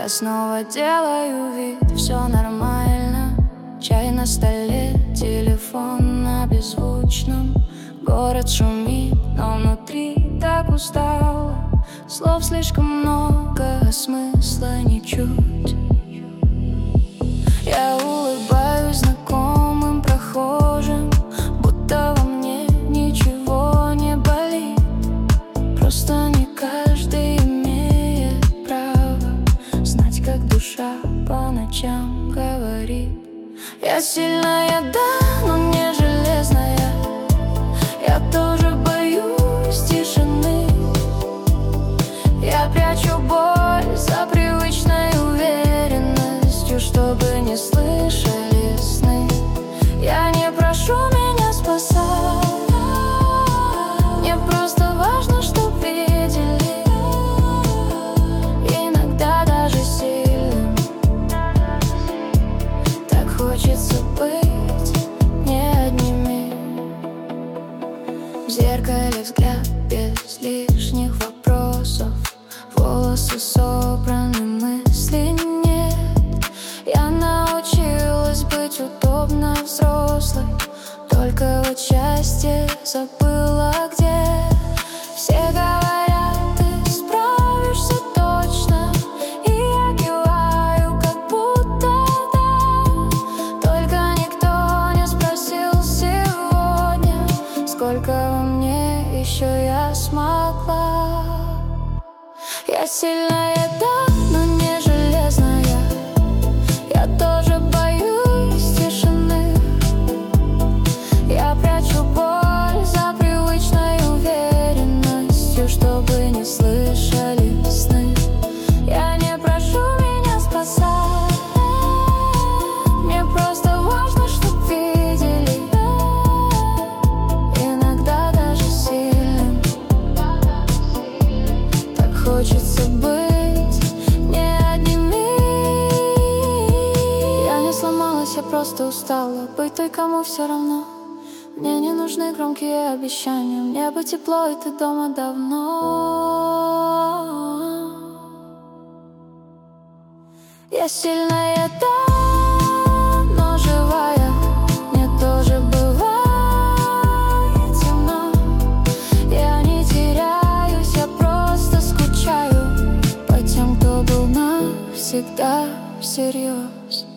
Я снова делаю вид, все нормально. Чай на столе, телефон на беззвучном. Город шумит, но внутри так устало. Слов слишком много, а смысла ничуть. Я улыбаюсь знакомым прохожим, будто во мне ничего не болит. Просто не каждый имеет право знать, как душа по ночам говорит. Я сильная, да, но не железная. Я тоже боюсь тишины. Я прячу боль за привычной уверенностью, чтобы не слышали сны. Я не прошу меня спасать, мне просто важно, чтоб видели. Иногда даже сильным. Так хочется быть не одними. В зеркале взгляд без лишних вопросов. Волосы собраны, мыслей нет. Я научилась быть удобно взрослой, только вот счастье забыла где. Все говорят, ты справишься точно, и я киваю, как будто да. Только никто не спросил сегодня, сколько во мне еще я смогла. Я сильная, да, но не железная. Я тоже боюсь тишины. Я прячу боль за привычной уверенностью, чтобы не слышали сны. Я не прошу меня спасать, мне просто важно, чтоб видели. Иногда даже сильным. Так хочется быть не одними. Я не сломалась, я просто устала быть той, кому все равно. Мне не нужны громкие обещания, мне бы тепло, и ты дома давно. Я сильная, да, но живая. Мне тоже бывает темно. Я не теряюсь, я просто скучаю по тем, кто был навсегда всерьез.